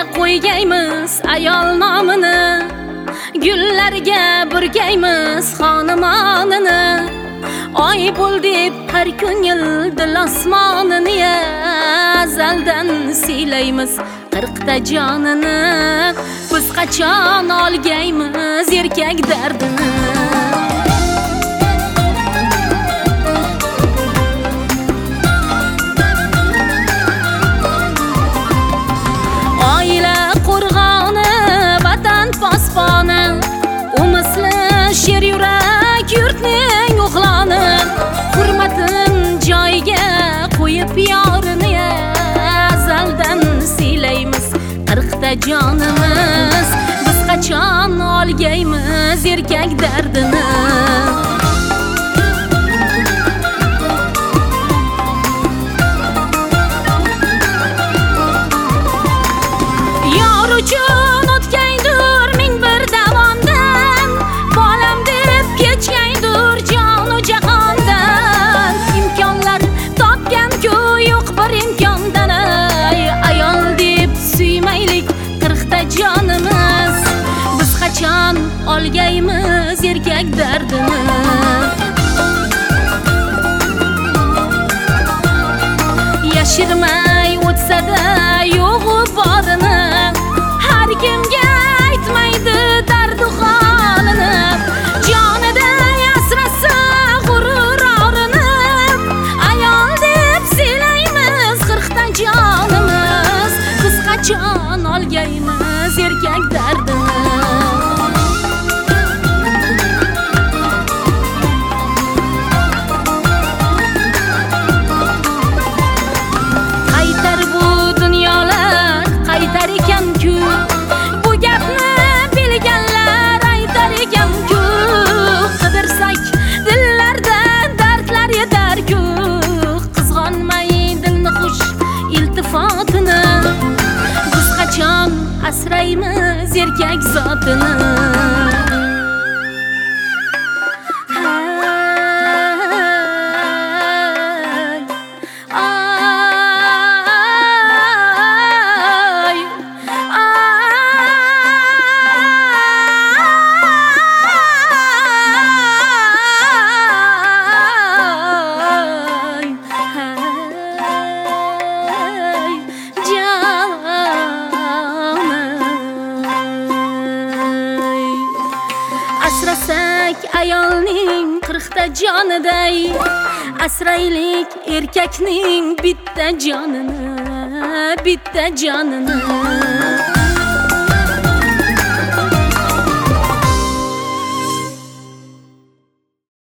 qo'ygaymiz ayol nomini, gullarga burgaymiz xonamonini. Oy bo'l deb har ko'ngil dil osmonini, azaldan siylaymiz 40 ta jonini. Biz qachon olgaymiz erkak dardini? Oila qo'rg'oni, vatan posboni, u misli sher yurak yurtning o'g'loni. Hurmatin joyiga qo'yib yorini, azaldan siylaymiz 40 ta jonimiz. Biz qachon olgaymiz erkak dardini? Yor uchun o'tgaydur ming bir davondan, bolam deb kechgaydur jonu jahondan. Imkonlar topgan-ku yo'q bir imkondan, ayol deb suymaylik 40 ta jonimiz. Biz qachon olgaymiz erkak dardini? Yashirmay o'tsa-da yo'g'u borini, har kimga aytmaydi dardu holini. Jonida asrasa g'urur orinib, ayol deb siylaymiz 40 ta jonimiz. Biz qachon olgaymiz erkak dardini? Qaytar bu dunyolar, qaytar ekan-ku, bu gapni bilganlar aytar ekan-ku. Qidirsak dillarda dardlar yetar-ku, qizg'onmay dilni xush iltifotini. Biz qachon asraymiz erkak zotini? Asrasak ayolning 40 ta joniday, asraylik erkakning bitta jonini, bitta jonini.